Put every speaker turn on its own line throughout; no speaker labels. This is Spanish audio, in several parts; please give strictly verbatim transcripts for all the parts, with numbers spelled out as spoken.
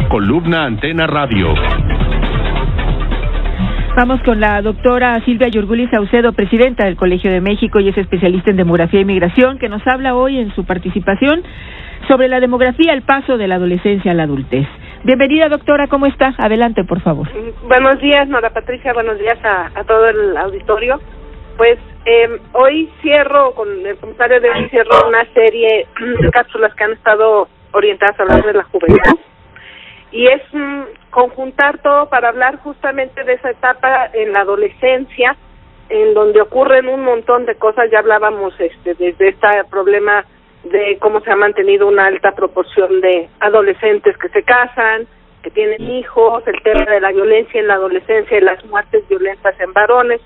Columna Antena Radio.
Vamos con la doctora Silvia Yurguli Saucedo, presidenta del Colegio de México y es especialista en demografía y migración, que nos habla hoy en su participación sobre la demografía, el paso de la adolescencia a la adultez. Bienvenida, doctora, ¿cómo está? Adelante, por favor.
Buenos días, Nora Patricia, buenos días a, a todo el auditorio. Pues eh, hoy cierro, con el comentario de hoy, cierro una serie de cápsulas que han estado orientadas a hablar de la juventud. Y es mm, conjuntar todo para hablar justamente de esa etapa en la adolescencia, en donde ocurren un montón de cosas. Ya hablábamos este desde este problema de cómo se ha mantenido una alta proporción de adolescentes que se casan, que tienen hijos, el tema de la violencia en la adolescencia y las muertes violentas en varones.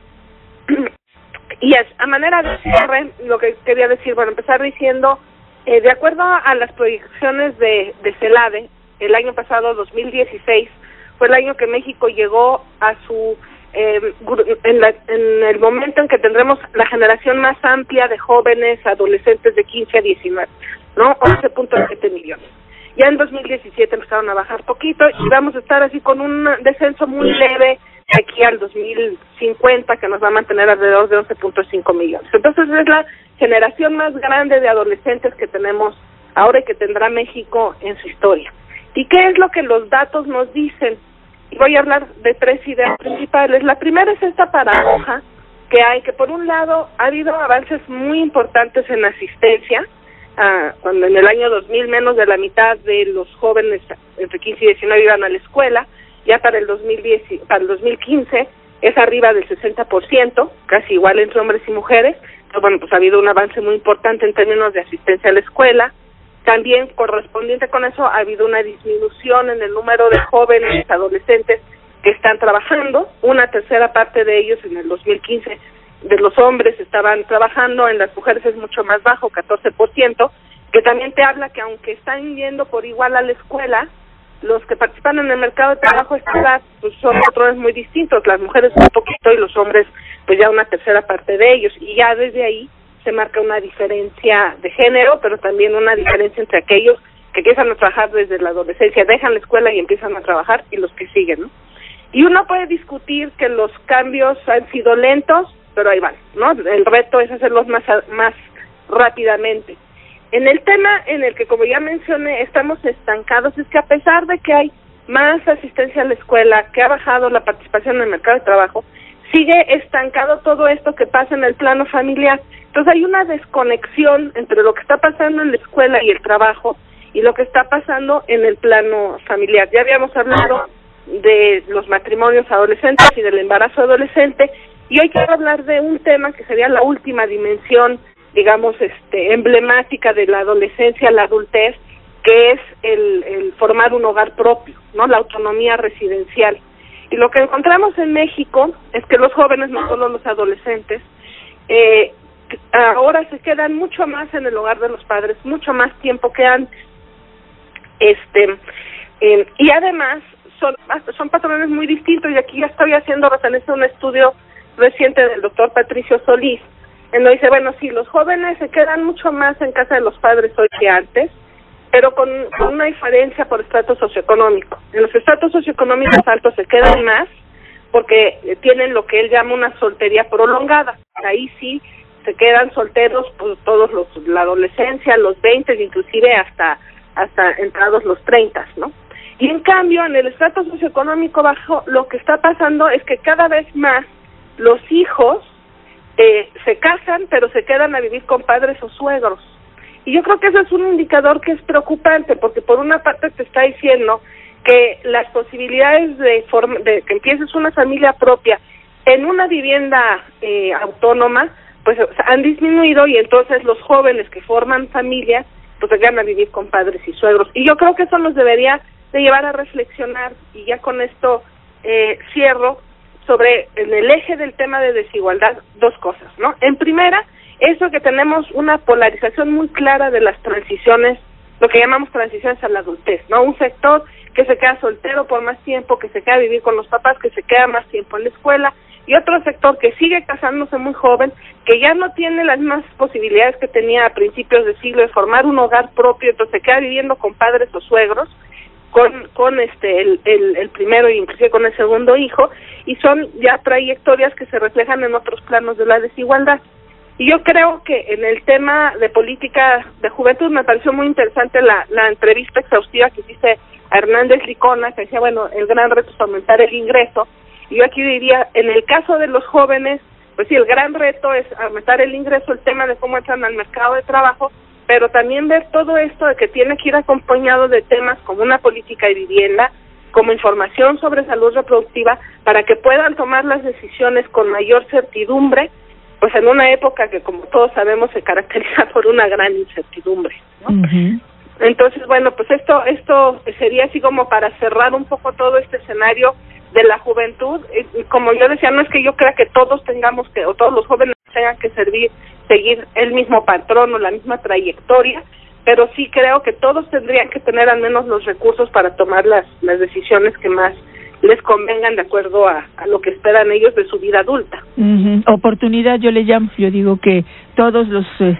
Y es, a manera de cierre, lo que quería decir, bueno, empezar diciendo, eh, de acuerdo a las proyecciones de, de CELADE, el año pasado, dos mil dieciséis, fue el año que México llegó a su, eh, en, la, en el momento en que tendremos la generación más amplia de jóvenes adolescentes de quince a diecinueve, ¿no? once punto siete millones. Ya en dos mil diecisiete empezaron a bajar poquito y vamos a estar así con un descenso muy leve de aquí al dos mil cincuenta, que nos va a mantener alrededor de once punto cinco millones. Entonces es la generación más grande de adolescentes que tenemos ahora y que tendrá México en su historia. ¿Y qué es lo que los datos nos dicen? Y voy a hablar de tres ideas principales. La primera es esta paradoja que hay, que por un lado ha habido avances muy importantes en asistencia, ah, cuando en el año dos mil menos de la mitad de los jóvenes entre quince y diecinueve iban a la escuela, ya para el dos mil diez, para el dos mil quince es arriba del sesenta por ciento, casi igual entre hombres y mujeres. Entonces, bueno, pues ha habido un avance muy importante en términos de asistencia a la escuela. También, correspondiente con eso, ha habido una disminución en el número de jóvenes adolescentes que están trabajando. Una tercera parte de ellos en el dos mil quince de los hombres estaban trabajando, en las mujeres es mucho más bajo, catorce por ciento, que también te habla que aunque están yendo por igual a la escuela, los que participan en el mercado de trabajo a esta edad pues son patrones muy distintos, las mujeres un poquito y los hombres pues ya una tercera parte de ellos, y ya desde ahí se marca una diferencia de género, pero también una diferencia entre aquellos que empiezan a trabajar desde la adolescencia, dejan la escuela y empiezan a trabajar, y los que siguen, ¿no? Y uno puede discutir que los cambios han sido lentos, pero ahí van, ¿no? El reto es hacerlos más, más rápidamente. En el tema en el que, como ya mencioné, estamos estancados, es que a pesar de que hay más asistencia a la escuela, que ha bajado la participación en el mercado de trabajo, sigue estancado todo esto que pasa en el plano familiar. Entonces hay una desconexión entre lo que está pasando en la escuela y el trabajo y lo que está pasando en el plano familiar. Ya habíamos hablado de los matrimonios adolescentes y del embarazo adolescente, y hoy quiero hablar de un tema que sería la última dimensión, digamos, este, emblemática de la adolescencia a la adultez, que es el, el formar un hogar propio, ¿no? La autonomía residencial. Y lo que encontramos en México es que los jóvenes, no solo los adolescentes, eh, ahora se quedan mucho más en el hogar de los padres, mucho más tiempo que antes. Este, eh, y además son, son patrones muy distintos, y aquí ya estoy haciendo referencia a un estudio reciente del doctor Patricio Solís, en donde dice, bueno, sí, los jóvenes se quedan mucho más en casa de los padres hoy que antes, pero con, con una diferencia por estrato socioeconómico. En los estratos socioeconómicos altos se quedan más porque tienen lo que él llama una soltería prolongada. Ahí sí se quedan solteros pues, todos los, la adolescencia, los veinte, inclusive hasta hasta entrados los treinta, ¿no? Y en cambio, en el estrato socioeconómico bajo, lo que está pasando es que cada vez más los hijos eh, se casan, pero se quedan a vivir con padres o suegros. Y yo creo que eso es un indicador que es preocupante, porque por una parte te está diciendo que las posibilidades de, forma, de que empieces una familia propia en una vivienda eh, autónoma, pues han disminuido, y entonces los jóvenes que forman familias, pues se quedan a vivir con padres y suegros. Y yo creo que eso nos debería de llevar a reflexionar, y ya con esto eh, cierro, sobre en el eje del tema de desigualdad, dos cosas, ¿no? En primera, eso que tenemos una polarización muy clara de las transiciones, lo que llamamos transiciones a la adultez, ¿no? Un sector que se queda soltero por más tiempo, que se queda a vivir con los papás, que se queda más tiempo en la escuela, y otro sector que sigue casándose muy joven, que ya no tiene las mismas posibilidades que tenía a principios de siglo de formar un hogar propio, entonces se queda viviendo con padres o suegros, con con este el, el, el primero e inclusive con el segundo hijo, y son ya trayectorias que se reflejan en otros planos de la desigualdad. Y yo creo que en el tema de política de juventud me pareció muy interesante la, la entrevista exhaustiva que hiciste a Hernández Licona, que decía, bueno, el gran reto es aumentar el ingreso. Y yo aquí diría, en el caso de los jóvenes, pues sí, el gran reto es aumentar el ingreso, el tema de cómo entran al mercado de trabajo, pero también ver todo esto de que tiene que ir acompañado de temas como una política de vivienda, como información sobre salud reproductiva, para que puedan tomar las decisiones con mayor certidumbre, pues en una época que, como todos sabemos, se caracteriza por una gran incertidumbre, ¿no? Uh-huh. Entonces, bueno, pues esto esto sería así como para cerrar un poco todo este escenario de la juventud. Y como yo decía, no es que yo crea que todos tengamos que, o todos los jóvenes tengan que servir, seguir el mismo patrón o la misma trayectoria, pero sí creo que todos tendrían que tener al menos los recursos para tomar las, las decisiones que más les convengan de acuerdo a, a lo que esperan ellos de su vida adulta.
Uh-huh. Oportunidad, yo le llamo, yo digo que todos los eh,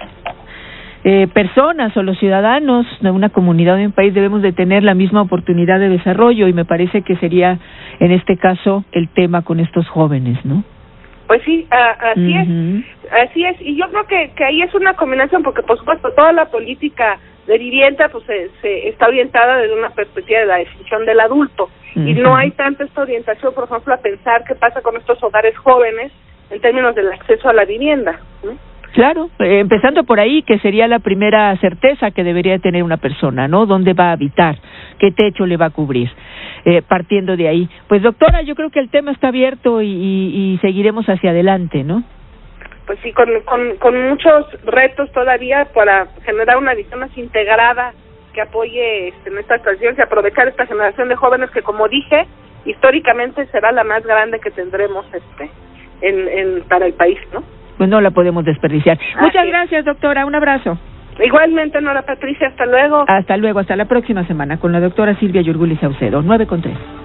eh, personas o los ciudadanos de una comunidad o de un país debemos de tener la misma oportunidad de desarrollo, y me parece que sería en este caso el tema con estos jóvenes, ¿no?
Pues sí, a, así uh-huh. es, así es, y yo creo que, que ahí es una combinación, porque por supuesto toda la política de vivienda pues se, se está orientada desde una perspectiva de la definición del adulto, uh-huh. y no hay tanta esta orientación, por ejemplo, a pensar qué pasa con estos hogares jóvenes en términos del acceso a la vivienda, ¿no?
Claro, eh, empezando por ahí, que sería la primera certeza que debería tener una persona, ¿no? ¿Dónde va a habitar? ¿Qué techo le va a cubrir? Eh, partiendo de ahí. Pues doctora, yo creo que el tema está abierto y, y, y seguiremos hacia adelante, ¿no?
Pues sí, con, con, con muchos retos todavía para generar una visión más integrada que apoye este, en esta situación y aprovechar esta generación de jóvenes que, como dije, históricamente será la más grande que tendremos este en, en para el país, ¿no?
Pues no la podemos desperdiciar. Así Muchas gracias, doctora. Un abrazo.
Igualmente, Nora Patricia. Hasta luego.
Hasta luego. Hasta la próxima semana con la doctora Silvia Yurguly Saucedo. nueve con tres.